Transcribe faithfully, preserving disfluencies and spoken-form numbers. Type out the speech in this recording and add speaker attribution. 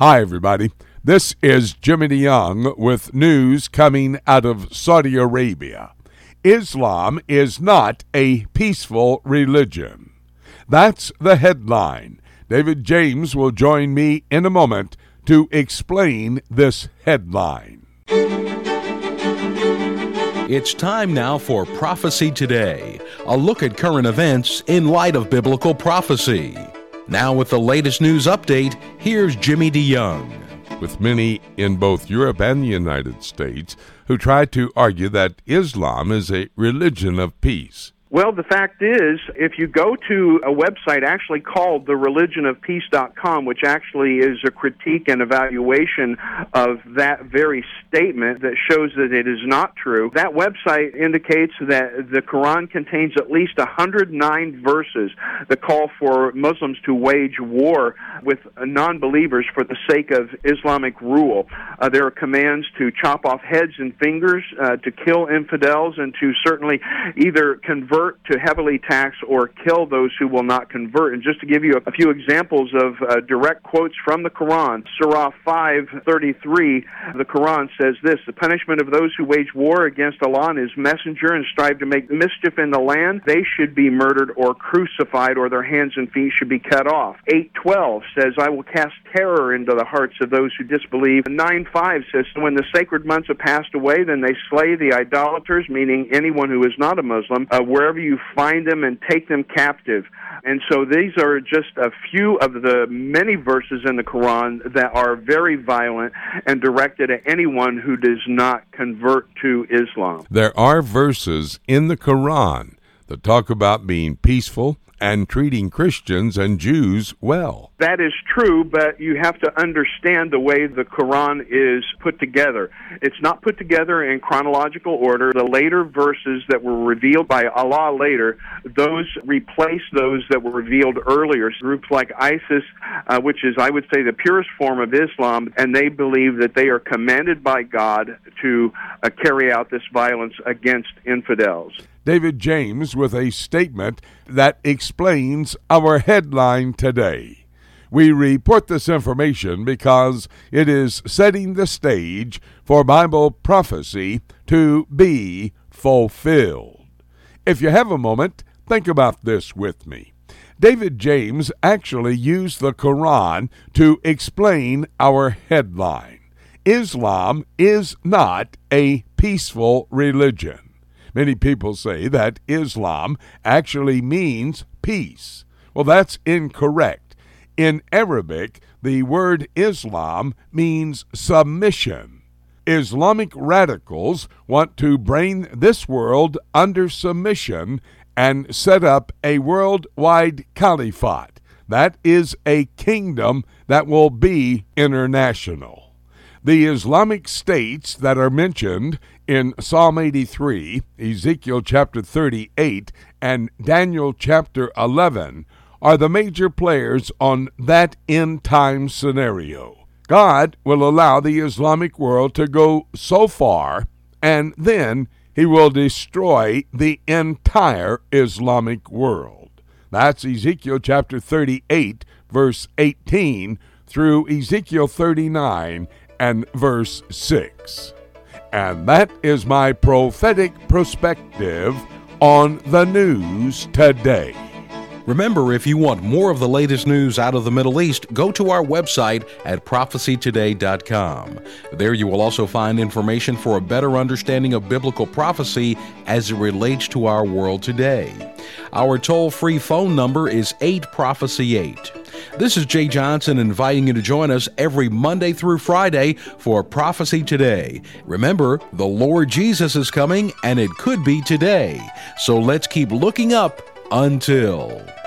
Speaker 1: Hi, everybody. This is Jimmy DeYoung with news coming out of Saudi Arabia. Islam is not a peaceful religion. That's the headline. David James will join me in a moment to explain this headline.
Speaker 2: It's time now for Prophecy Today, a look at current events in light of biblical prophecy. Now with the latest news update, here's Jimmy DeYoung.
Speaker 1: With many in both Europe and the United States who try to argue that Islam is a religion of peace.
Speaker 3: Well, the fact is, if you go to a website actually called the religion of peace dot com, which actually is a critique and evaluation of that very statement that shows that it is not true, that website indicates that the Quran contains at least one hundred nine verses that call for Muslims to wage war with non-believers for the sake of Islamic rule. Uh, there are commands to chop off heads and fingers, uh, to kill infidels, and to certainly either convert to heavily tax or kill those who will not convert. And just to give you a, a few examples of uh, direct quotes from the Quran, Surah five thirty-three, the Quran says this: the punishment of those who wage war against Allah and His Messenger and strive to make mischief in the land, they should be murdered or crucified, or their hands and feet should be cut off. eight twelve says, I will cast terror into the hearts of those who disbelieve. nine five says, when the sacred months have passed away, then they slay the idolaters, meaning anyone who is not a Muslim, uh, wherever you find them, and take them captive. And so these are just a few of the many verses in the Quran that are very violent and directed at anyone who does not convert to Islam.
Speaker 1: There are verses in the Quran that talk about being peaceful and treating Christians and Jews well.
Speaker 3: That is true, but you have to understand the way the Quran is put together. It's not put together in chronological order. The later verses that were revealed by Allah later, those replace those that were revealed earlier. Groups like ISIS, uh, which is, I would say, the purest form of Islam, and they believe that they are commanded by God to uh, carry out this violence against infidels.
Speaker 1: David James with a statement that explains our headline today. We report this information because it is setting the stage for Bible prophecy to be fulfilled. If you have a moment, think about this with me. David James actually used the Quran to explain our headline. Islam is not a peaceful religion. Many people say that Islam actually means peace. Well, that's incorrect. In Arabic, the word Islam means submission. Islamic radicals want to bring this world under submission and set up a worldwide caliphate. That is a kingdom that will be international. The Islamic states that are mentioned in Psalm eighty-three, Ezekiel chapter thirty-eight, and Daniel chapter eleven are the major players on that end-time scenario. God will allow the Islamic world to go so far, and then He will destroy the entire Islamic world. That's Ezekiel chapter thirty-eight, verse eighteen, through Ezekiel thirty-nine, and verse six. And that is my prophetic perspective on the news today.
Speaker 2: Remember, if you want more of the latest news out of the Middle East, go to our website at prophecy today dot com. There you will also find information for a better understanding of biblical prophecy as it relates to our world today. Our toll-free phone number is eight prophecy eight. This is Jay Johnson inviting you to join us every Monday through Friday for Prophecy Today. Remember, the Lord Jesus is coming, and it could be today. So let's keep looking up until...